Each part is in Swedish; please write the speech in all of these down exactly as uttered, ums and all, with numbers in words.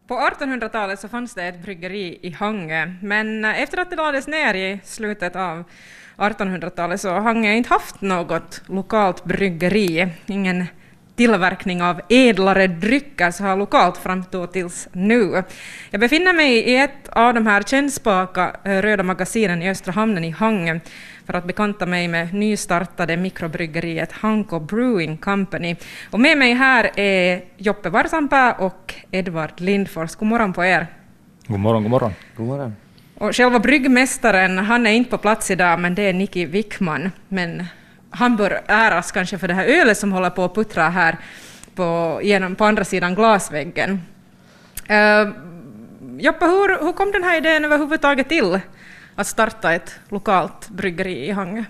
På artonhundratalet så fanns det ett bryggeri i Hangö, men efter att det lades ner i slutet av artonhundratalet så har Hangö inte haft något lokalt bryggeri. Ingen tillverkning av ädlare drycker så har lokalt fram tills nu. Jag befinner mig i ett av de här kännspaka röda magasinen i Östra hamnen i Hangö för att bekanta mig med nystartade mikrobryggeriet Hanko Brewing Company. Och med mig här är Joppe Varsanpää och Edvard Lindfors. God morgon på er. God morgon, god morgon. God morgon. Och själva bryggmästaren, han är inte på plats idag, men det är Nicky Wickman. Men han bör äras kanske för det här ölet som håller på att puttra här på, genom, på andra sidan glasväggen. Uh, Joppe, hur, hur kom den här idén överhuvudtaget till att starta ett lokalt bryggeri i Hangö?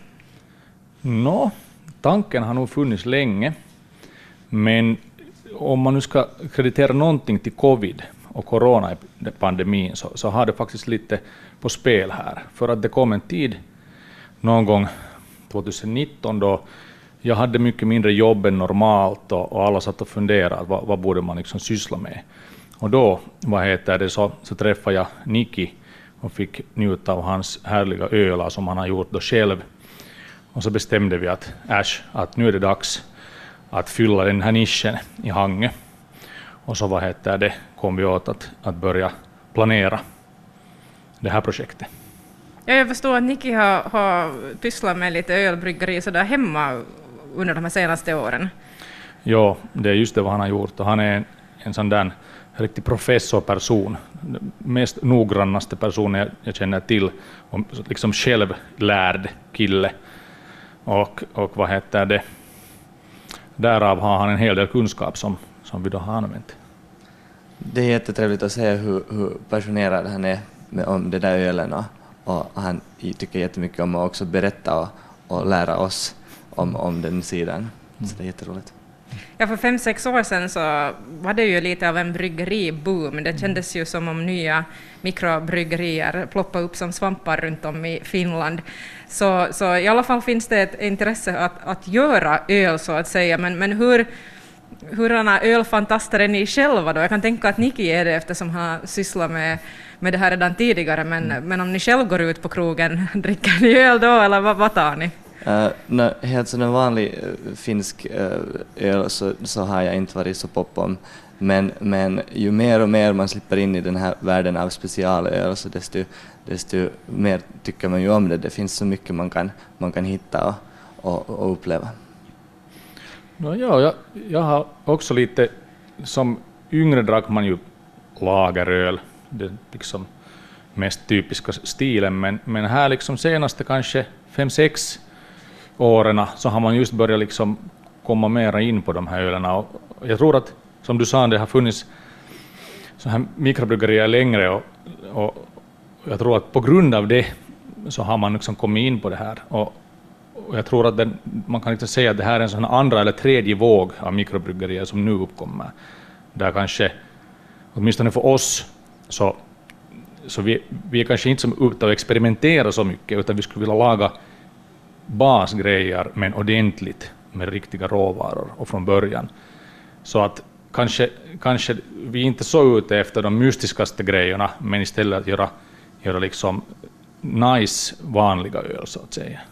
Nå, tanken har nog funnits länge, men om man nu ska kreditera någonting till covid och coronapandemin så, så har det faktiskt lite på spel här. För att det kom en tid någon gång tjugonitton då jag hade mycket mindre jobb än normalt och, och alla satt och funderade vad, vad borde man liksom syssla med. Och då vad heter det, så, så träffade jag Nicky och fick njuta av hans härliga öl som han har gjort då själv. Och så bestämde vi att äsch, att nu är det dags att fylla den här nischen i Hangö. Och så vad heter det, kom vi åt att, att börja planera det här projektet. Ja, jag förstår att Nicky har, har pysslat med lite ölbryggeri så där hemma under de här senaste åren. Ja, det är just det vad han har gjort och han är en, en sån där riktig professorperson, mest noggrannaste personen jag, jag känner till och liksom självlärd kille och, och vad heter det, därav har han en hel del kunskap som, som vi då har använt. Det är jättetrevligt att se hur, hur passionerad han är med, om det där ölen och, och han tycker jättemycket om att också berätta och, och lära oss om, om den sidan. Mm. Så det är jätteroligt. Ja, för fem, sex år sedan så var det ju lite av en bryggeriboom. Det kändes ju som om nya mikrobryggerier ploppade upp som svampar runt om i Finland. Så, så i alla fall finns det ett intresse att, att göra öl så att säga. Men, men hur, hurdana ölfantaster är ni själva då? Jag kan tänka att Nicky är det eftersom han sysslar med, med det här redan tidigare. Men, mm. men om ni själv går ut på krogen, dricker ni öl då eller vad, vad tar ni? Uh, no, helt som en vanlig uh, finsk uh, öl så, så har jag inte varit så pop om. Men, men ju mer och mer man slipper in i den här världen av specialöl så desto, desto mer tycker man ju om det. Det finns så mycket man kan, man kan hitta och, och, och uppleva. No, ja, jag, jag har också lite, som yngre drack man ju lageröl, det är liksom mest typiska stilen, men, men här liksom senaste kanske fem, sex åren så har man just börjat liksom komma mera in på de här ölerna och jag tror att, som du sa, det har funnits så här mikrobryggerier längre och, och jag tror att på grund av det så har man liksom kommit in på det här och, och jag tror att den, man kan inte säga att det här är en sån andra eller tredje våg av mikrobryggerier som nu uppkommer. Där kanske, åtminstone för oss, så, så vi, vi är kanske inte som ute och experimentera så mycket utan vi skulle vilja laga basgrejer men ordentligt med riktiga råvaror och från början. Så att kanske, kanske vi inte så ute efter de mystiskaste grejerna men istället att göra, göra liksom nice vanliga öl så att säga.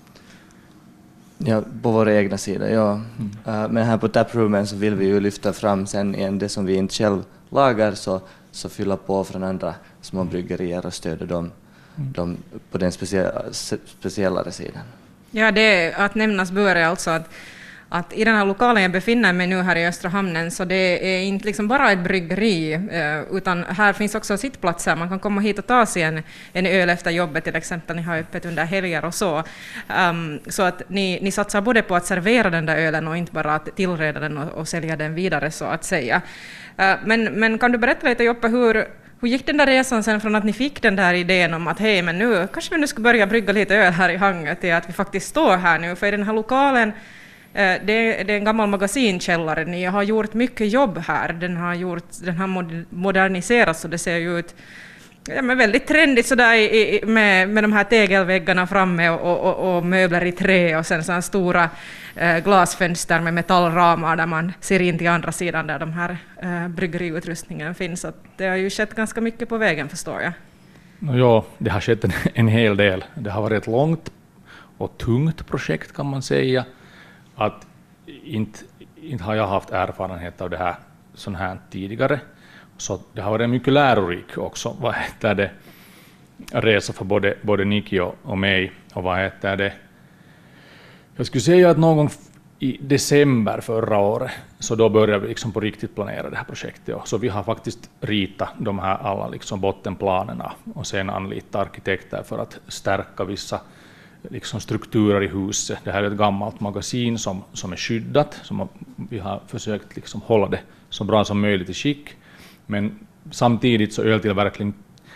Ja, på våra egna sidor, ja. Mm. Uh, men här på taproomen så vill vi ju lyfta fram sen igen det som vi inte själv lagar så, så fylla på från andra små bryggerier och stödja dem, mm. dem på den speciella, speciellare sidan. Ja, det är att nämnas bör är alltså att, att i den här lokalen jag befinner mig nu här i Östra hamnen så det är inte liksom bara ett bryggeri utan här finns också sittplatser. Man kan komma hit och ta sig en, en öl efter jobbet till exempel. Ni har öppet under helger och så. Um, så att ni, ni satsar både på att servera den där ölen och inte bara att tillreda den och, och sälja den vidare så att säga. Uh, men, men kan du berätta lite Joppe hur Hur gick den där resan sen från att ni fick den där idén om att hej, men nu kanske vi nu ska börja brygga lite öl här i Hangö till att vi faktiskt står här nu? För i den här lokalen, eh, det, det är en gammal magasinkällare. Ni har gjort mycket jobb här. Den har, gjort, den har moderniserats och det ser ju ut Ja, men väldigt trendigt sådär i, i, med, med de här tegelväggarna framme och, och, och möbler i trä och sen sådana stora eh, glasfönster med metallramar där man ser in till andra sidan där de här eh, bryggeriutrustningen finns. Så det har ju skett ganska mycket på vägen, förstår jag. No, ja, det har skett en, en hel del. Det har varit ett långt och tungt projekt kan man säga. Att inte, inte har jag haft erfarenhet av det här sån här tidigare. Så det har varit mycket lärorik också. Vad heter det? Resa för både, både Niki och, och mig. Och vad heter det? Jag skulle säga att någon gång i december förra året så då började vi liksom på riktigt planera det här projektet. Så vi har faktiskt ritat de här alla liksom bottenplanerna och sen anlitat arkitekter för att stärka vissa liksom strukturer i huset. Det här är ett gammalt magasin som, som är skyddat. Som vi har försökt liksom hålla det så bra som möjligt i skick. Men samtidigt så öltillverkning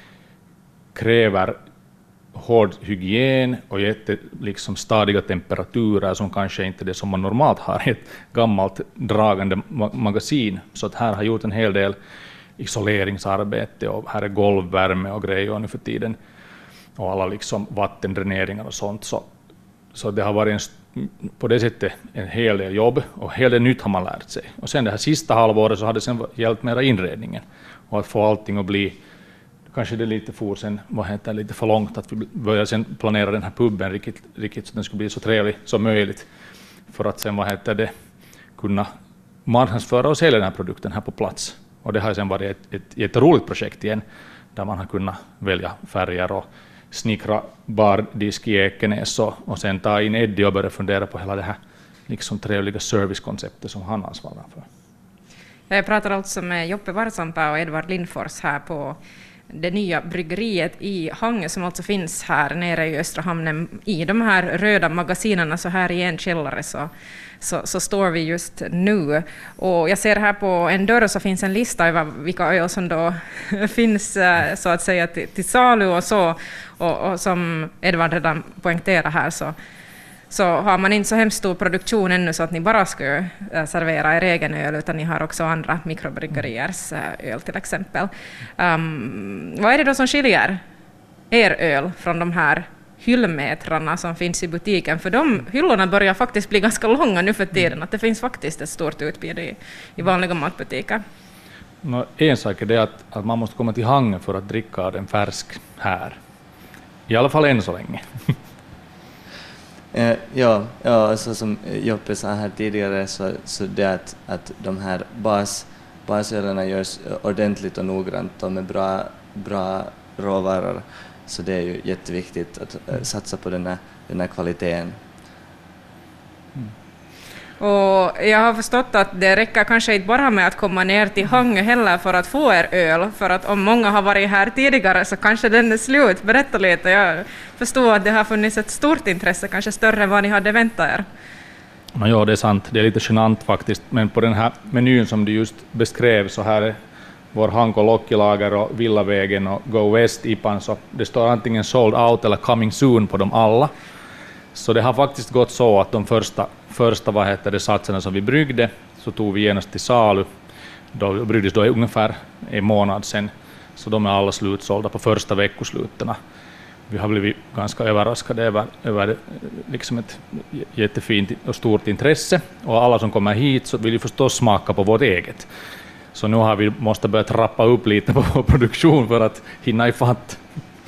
kräver hård hygien och jätte, liksom stadiga temperaturer som kanske inte är det som man normalt har i ett gammalt dragande magasin. Så att här har gjort en hel del isoleringsarbete och här är golvvärme och grejer nu för tiden och alla liksom vattendräneringar och sånt. Så, så det har varit en, på det sättet en hel del jobb och hel del nytt har man lärt sig. Och sen det här sista halvåret så har det sen hjälpt mera inredningen och att få allting att bli. Kanske det lite for sen, vad heter lite för långt att vi börjar sen planera den här puben riktigt, riktigt så den skulle bli så trevlig som möjligt för att sen vad heter det kunna marknadsföra och sälja den här produkten här på plats. Och det har sen varit ett, ett jätteroligt projekt igen där man har kunnat välja färger och snickra bardisk i Ekenäs och, och sen ta in Eddie och börja fundera på hela det här liksom trevliga servicekonceptet som han ansvarar för. Jag pratar alltså med Joppe Varsampa och Edvard Lindfors här på det nya bryggeriet i Hangö som alltså finns här nere i Östra hamnen i de här röda magasinerna. Så här i en källare så, så, så står vi just nu. Och jag ser här på en dörr så finns en lista över vilka öl som då finns så att säga till, till salu och så. Och, och som Edvard redan poängterar här så så har man inte så hemskt stor produktion ännu så att ni bara ska servera er egen öl, utan ni har också andra mikrobryggeriers öl till exempel. Um, vad är det då som skiljer er öl från de här hyllmetrarna som finns i butiken? För de hyllorna börjar faktiskt bli ganska långa nu för tiden, att det finns faktiskt ett stort utbud i, i vanliga matbutiker. No, en sak är det att, att man måste komma till Hangö för att dricka den färsk här. I alla fall än så länge. Eh, ja, ja, så som Joppe sa här tidigare så, så det att, att de här bas, basölerna görs ordentligt och noggrant och med bra, bra råvaror. Så det är ju jätteviktigt att äh, satsa på den här, den här kvaliteten. Mm. Och jag har förstått att det räcker kanske inte bara med att komma ner till Hangö heller för att få er öl, för att om många har varit här tidigare så kanske den är slut. Berätta lite, jag förstår att det har funnits ett stort intresse, kanske större än vad ni hade väntat er. No, ja, det är sant, det är lite genant faktiskt, men på den här menyn som du just beskrev så här är vår Hanko Lokkilager och Villavägen och Go West I P A N, så det står antingen sold out eller coming soon på dem alla. Så det har faktiskt gått så att de första, första vad heter det, satserna som vi bryggde så tog vi genast till salu. Då bryggdes då ungefär en månad sedan, så de är alla slutsålda på första veckoslutena. Vi har blivit ganska överraskade över, över liksom ett jättefint och stort intresse, och alla som kommer hit så vill ju förstås smaka på vårt eget. Så nu har vi måste börja trappa upp lite på vår produktion för att hinna ifatt.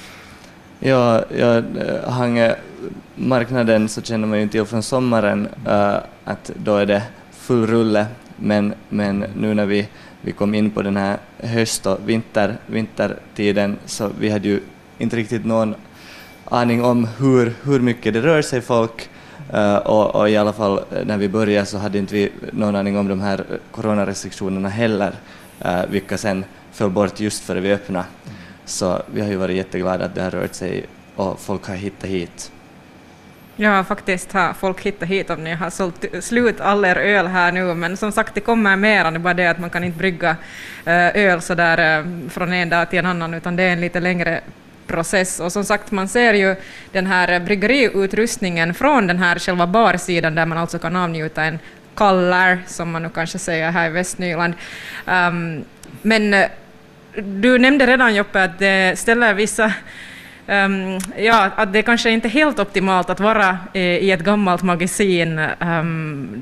Ja, ja, Hangö marknaden så känner man ju till från sommaren uh, att då är det full rulle, men, men nu när vi, vi kom in på den här höst- och vinter, vintertiden så vi hade ju inte riktigt någon aning om hur, hur mycket det rör sig folk, uh, och, och i alla fall när vi började så hade inte vi någon aning om de här coronarestriktionerna heller, uh, vilka sen föll bort just före vi öppnade. Så vi har ju varit jätteglada att det har rört sig och folk har hittat hit. Ja, faktiskt har folk hittat hit om ni har sålt slut all er öl här nu, men som sagt det kommer mera, det är bara det att man kan inte brygga öl så där från en dag till en annan, utan det är en lite längre process. Och som sagt, man ser ju den här bryggeriutrustningen från den här själva barsidan där man alltså kan avnjuta en kallar, som man nu kanske säger här i Västnyland. Um, men du nämnde redan Joppe att det ställer vissa Um, ja, att det kanske inte är helt optimalt att vara eh, i ett gammalt magasin. Um,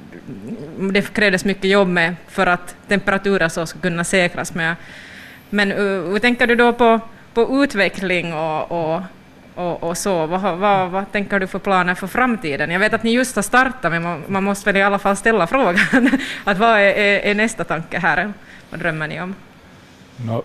det krävdes mycket jobb med för att temperaturer så ska kunna säkras med. Men uh, hur tänker du då på, på utveckling och, och, och, och så? Vad, vad, vad tänker du för planer för framtiden? Jag vet att ni just har startat, men man, man måste väl i alla fall ställa frågan. Att vad är, är, är nästa tanke här? Vad drömmer ni om? No.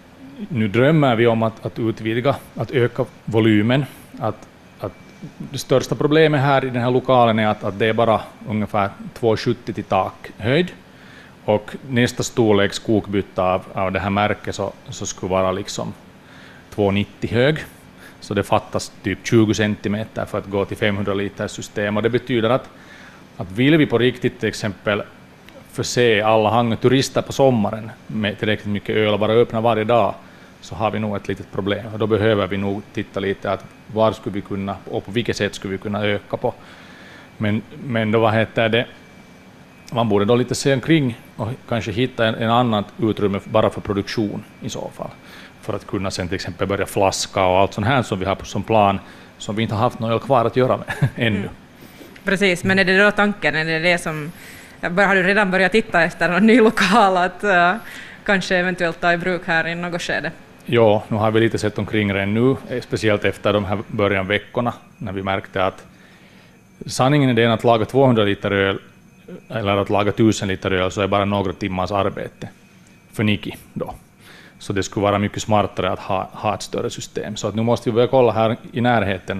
Nu drömmer vi om att, att utvidga, att öka volymen. Att, att det största problemet här i den här lokalen är att, att det är bara ungefär två komma sjuttio till takhöjd. Och nästa storlek skogbytta av, av det här märket så, så skulle vara liksom två komma nittio hög. Så det fattas typ tjugo centimeter för att gå till femhundra liters system. Och det betyder att, att vill vi på riktigt till exempel förse alla Hangö-turister på sommaren med tillräckligt mycket öl och vara öppna varje dag, så har vi nog ett litet problem. Och då behöver vi nog titta lite att var skulle vi kunna och på vilket sätt skulle vi kunna öka på. Men, men då vad heter det, man borde då lite se omkring och kanske hitta en, en annan utrymme bara för produktion i så fall. För att kunna sen till exempel börja flaska och allt sånt här som vi har som plan, som vi inte har haft något öl kvar att göra med ännu. Mm. Precis, men är det då tanken, är det det som har du redan börjat titta efter en ny lokal att uh, kanske eventuellt ta i bruk här i något skede? Ja, nu har vi lite sett omkring det nu, speciellt efter de här början veckorna när vi märkte att sanningen är den att laga tvåhundra liter öl eller att laga tusen liter öl så är bara några timmars arbete för Niki då. Så det skulle vara mycket smartare att ha, ha ett större system. Så att nu måste vi börja kolla här i närheten.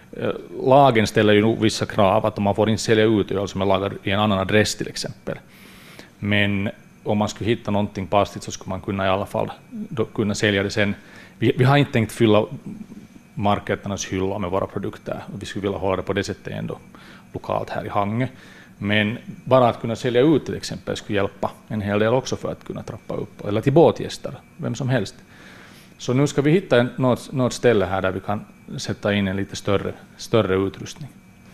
Lagen ställer ju vissa krav att man får inte sälja ut öl som är lagad i en annan adress till exempel. Men om man skulle hitta någonting passligt så skulle man kunna i alla fall då kunna sälja det sen. Vi, vi har inte tänkt fylla marketernas hyllor med våra produkter och vi skulle vilja hålla det på det sättet ändå lokalt här i Hangö. Men bara att kunna sälja ut till exempel skulle hjälpa en hel del också för att kunna trappa upp, eller till båtgäster, vem som helst. Så nu ska vi hitta en, något, något ställe här där vi kan sätta in en lite större, större utrustning.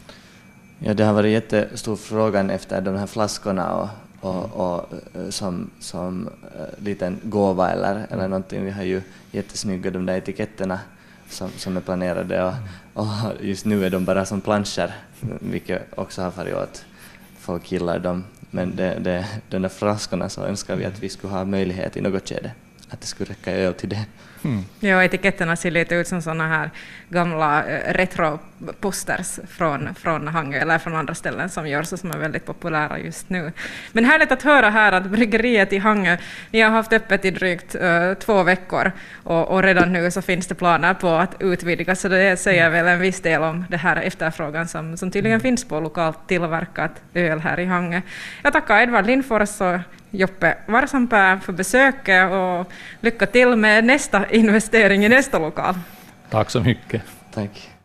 Ja, det har varit jättestor frågan efter de här flaskorna och, och, och som, som uh, liten gåva eller, eller någonting. Vi har ju jättesnygga de där etiketterna som, som är planerade och, och just nu är de bara som planscher, vilket också har varit åt. Folk gillar dem, men det, det, de där flaskorna så önskar vi att vi skulle ha möjlighet i något skede att det skulle räcka öl till det. Mm. Ja, etiketterna ser lite ut som såna här gamla retro-posters från, från Hangö eller från andra ställen som görs och som är väldigt populära just nu. Men härligt att höra här att bryggeriet i Hangö, ni har haft öppet i drygt uh, två veckor och, och redan nu så finns det planer på att utvidga, så det säger väl en viss del om det här efterfrågan som, som tydligen finns på lokalt tillverkat öl här i Hangö. Jag tackar Edvard Lindfors och Joppe Varsanpää för besöket och lycka till med nästa investering i nästa lokal. Tack så mycket. Tack.